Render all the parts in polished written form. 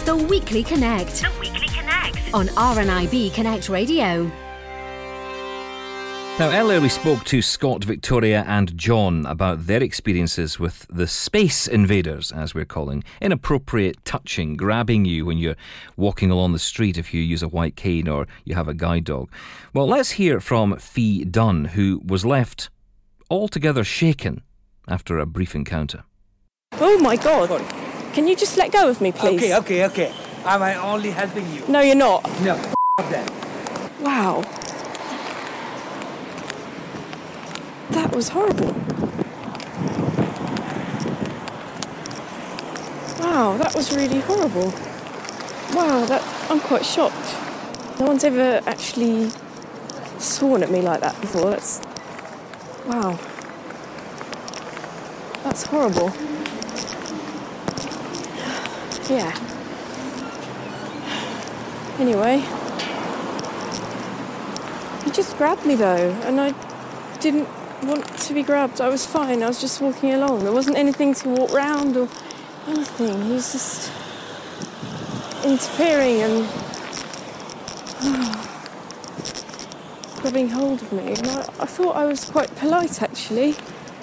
The Weekly Connect. The Weekly Connect. On RNIB Connect Radio. Now, earlier we spoke to Scott, Victoria and John about their experiences with the space invaders, as we're calling, inappropriate touching, grabbing you when you're walking along the street if you use a white cane or you have a guide dog. Well, let's hear from Fee Dunn, who was left altogether shaken after a brief encounter. Oh my God. Can you just let go of me, please? Okay. I'm only helping you. No, you're not. No, that. Wow. That was horrible. Wow, that was really horrible. Wow, I'm quite shocked. No one's ever actually sworn at me like that before. Wow. That's horrible. Yeah. Anyway. He just grabbed me though, and I didn't want to be grabbed. I was fine. I was just walking along. There wasn't anything to walk round or anything. He was just interfering and grabbing hold of me. And I thought I was quite polite, actually.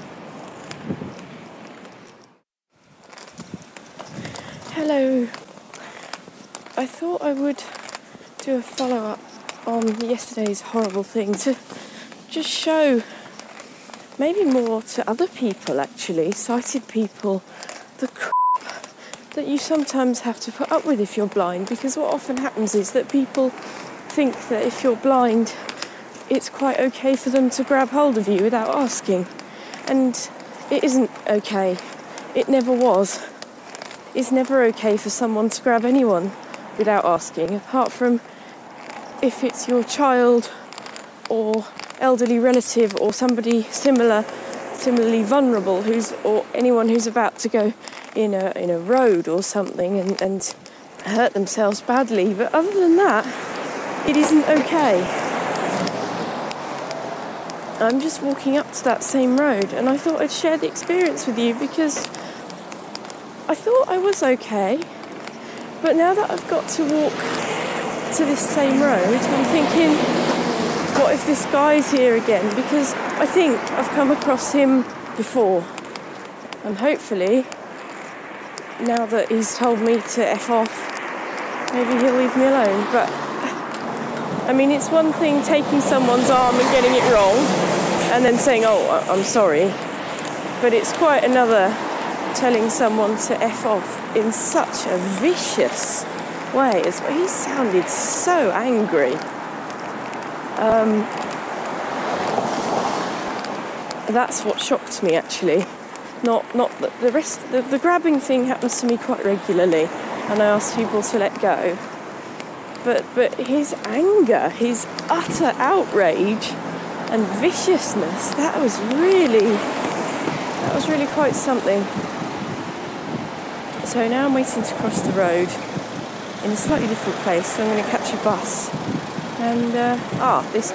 Hello. I thought I would do a follow-up on yesterday's horrible thing to just show maybe more to other people, actually, sighted people, the crap that you sometimes have to put up with if you're blind, because what often happens is that people think that if you're blind, it's quite okay for them to grab hold of you without asking. And it isn't okay. It never was. It's never okay for someone to grab anyone without asking, apart from if it's your child or elderly relative or somebody similarly vulnerable or anyone who's about to go in a road or something and hurt themselves badly. But other than that, it isn't okay. I'm just walking up to that same road, and I thought I'd share the experience with you because I thought I was okay, but now that I've got to walk to this same road, I'm thinking, what if this guy's here again? Because I think I've come across him before. And hopefully, now that he's told me to F off, maybe he'll leave me alone. But, I mean, it's one thing taking someone's arm and getting it wrong and then saying, oh, I'm sorry. But it's quite another telling someone to F off in such a vicious way. He sounded so angry. That's what shocked me, actually. Not the rest. The grabbing thing happens to me quite regularly, and I ask people to let go. But his anger, his utter outrage and viciousness, that was really quite something. So now I'm waiting to cross the road in a slightly different place, so I'm going to catch a bus. And, this.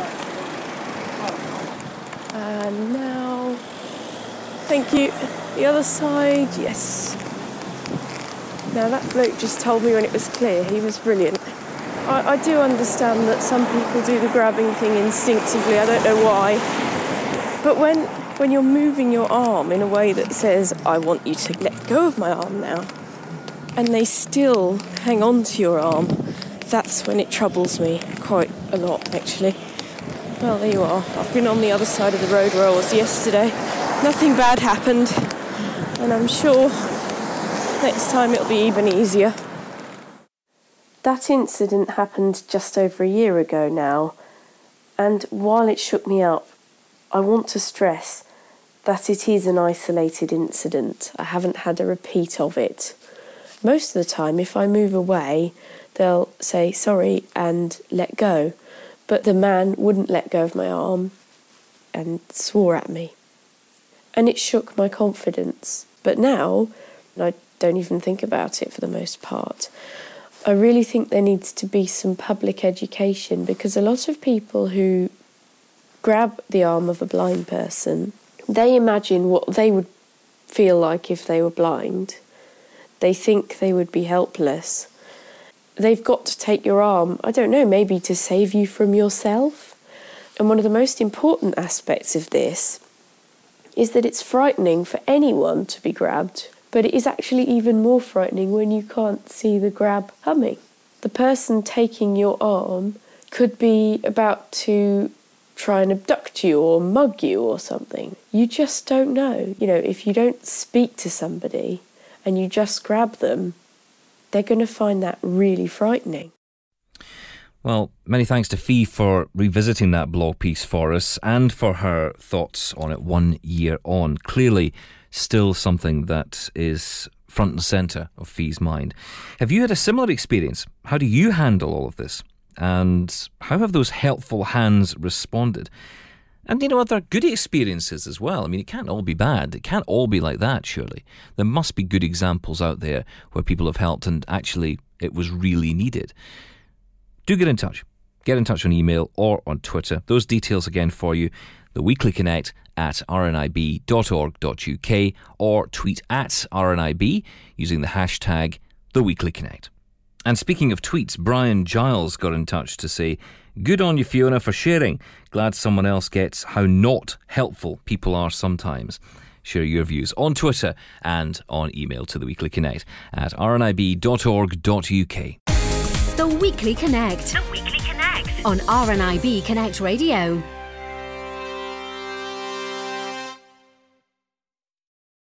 And now, thank you. The other side, yes. Now that bloke just told me when it was clear, he was brilliant. I do understand that some people do the grabbing thing instinctively, I don't know why. But when you're moving your arm in a way that says, I want you to let go of my arm now, and they still hang on to your arm, that's when it troubles me quite a lot, actually. Well, there you are. I've been on the other side of the road where I was yesterday. Nothing bad happened, and I'm sure next time it'll be even easier. That incident happened just over a year ago now, and while it shook me up, I want to stress that it is an isolated incident. I haven't had a repeat of it. Most of the time, if I move away, they'll say sorry and let go. But the man wouldn't let go of my arm and swore at me. And it shook my confidence. But now, I don't even think about it for the most part. I really think there needs to be some public education, because a lot of people who grab the arm of a blind person, they imagine what they would feel like if they were blind. They think they would be helpless. they've got to take your arm, I don't know, maybe to save you from yourself. And one of the most important aspects of this is that it's frightening for anyone to be grabbed, but it is actually even more frightening when you can't see the grab coming. The person taking your arm could be about to try and abduct you or mug you or something. You just don't know. You know, if you don't speak to somebody and you just grab them, they're going to find that really frightening. Well, many thanks to Fee for revisiting that blog piece for us and for her thoughts on it 1 year on. Clearly, still something that is front and centre of Fee's mind. Have you had a similar experience? How do you handle all of this? And how have those helpful hands responded? And, you know, are there good experiences as well? I mean, it can't all be bad. It can't all be like that, surely. There must be good examples out there where people have helped and actually it was really needed. Do get in touch. Get in touch on email or on Twitter. Those details again for you. The Weekly Connect at rnib.org.uk or tweet at rnib using the hashtag The Weekly Connect. And speaking of tweets, Brian Giles got in touch to say, good on you, Fiona, for sharing. Glad someone else gets how not helpful people are sometimes. Share your views on Twitter and on email to The Weekly Connect at rnib.org.uk. The Weekly Connect. The Weekly Connect. On RNIB Connect Radio.